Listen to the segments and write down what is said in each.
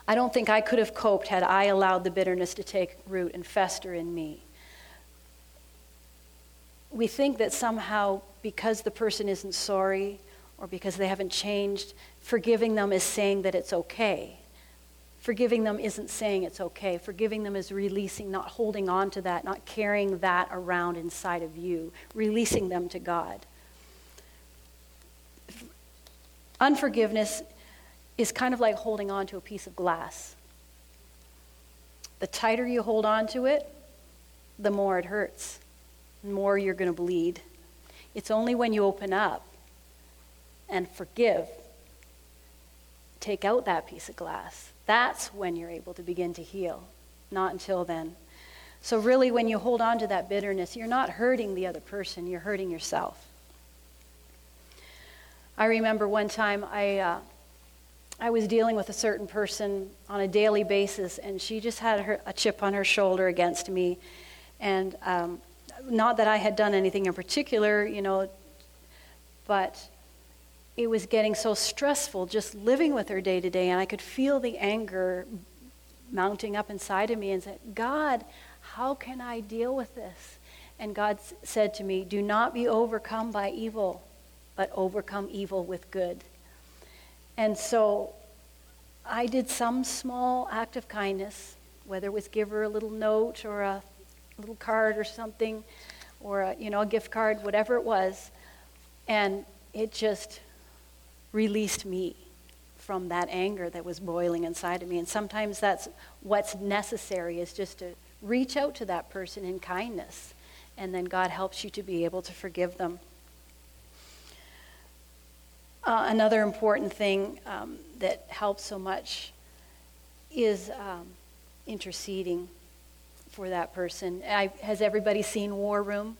I don't think I could have coped had I allowed the bitterness to take root and fester in me. We think that somehow because the person isn't sorry or because they haven't changed, forgiving them is saying that it's okay. Forgiving them isn't saying it's okay. Forgiving them is releasing, not holding on to that, not carrying that around inside of you, releasing them to God. Unforgiveness is kind of like holding on to a piece of glass. The tighter you hold on to it, the more it hurts, the more you're going to bleed. It's only when you open up and forgive, take out that piece of glass, that's when you're able to begin to heal, not until then. So really, when you hold on to that bitterness, you're not hurting the other person, you're hurting yourself. I remember one time I was dealing with a certain person on a daily basis, and she just had a chip on her shoulder against me. And not that I had done anything in particular, but it was getting so stressful just living with her day to day, and I could feel the anger mounting up inside of me and said, God, how can I deal with this? And God said to me, do not be overcome by evil, but overcome evil with good. And so I did some small act of kindness, whether it was give her a little note or a little card or something, or a gift card, whatever it was, and it just released me from that anger that was boiling inside of me. And sometimes that's what's necessary, is just to reach out to that person in kindness, and then God helps you to be able to forgive them. Another important thing that helps so much is interceding for that person. Has everybody seen War Room?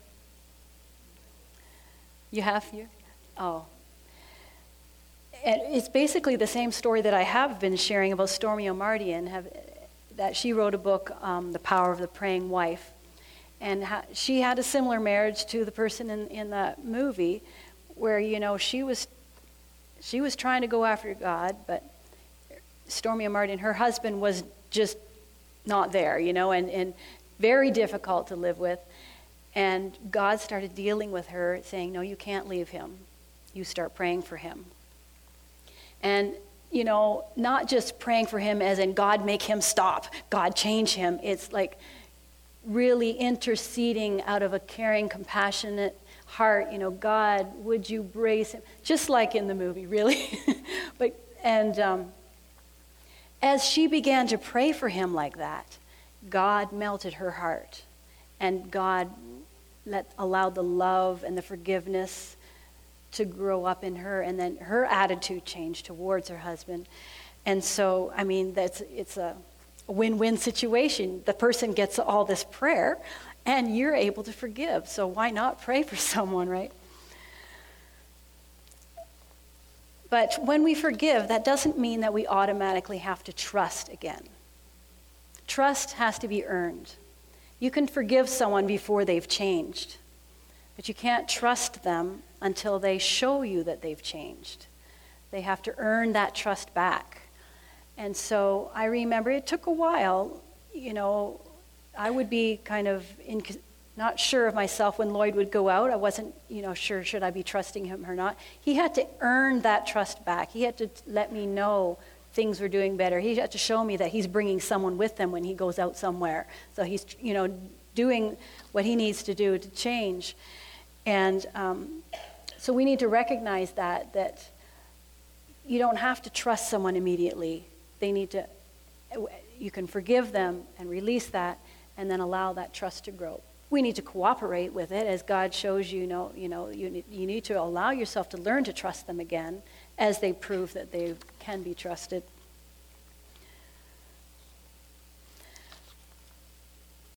You have? Oh. And it's basically the same story that I have been sharing about Stormie Omartian, that she wrote a book, The Power of the Praying Wife. And she had a similar marriage to the person in the movie, where, she was trying to go after God, but Stormie Omartian, her husband, was just not there, and very difficult to live with. And God started dealing with her, saying, no, you can't leave him. You start praying for him. And, not just praying for him as in God make him stop, God change him. It's like really interceding out of a caring, compassionate heart, God, would you brace him? Just like in the movie, really. As she began to pray for him like that, God melted her heart, and God allowed the love and the forgiveness to grow up in her, and then her attitude changed towards her husband. And so, it's a win-win situation. The person gets all this prayer, and you're able to forgive. So why not pray for someone, right? But when we forgive, that doesn't mean that we automatically have to trust again. Trust has to be earned. You can forgive someone before they've changed, but you can't trust them until they show you that they've changed. They have to earn that trust back. And so I remember it took a while, I would be kind of not sure of myself when Lloyd would go out. I wasn't, sure, should I be trusting him or not? He had to earn that trust back. He had to let me know things were doing better. He had to show me that he's bringing someone with him when he goes out somewhere. So he's, doing what he needs to do to change. And so we need to recognize that you don't have to trust someone immediately. You can forgive them and release that, and then allow that trust to grow. We need to cooperate with it as God shows you, you need to allow yourself to learn to trust them again as they prove that they can be trusted.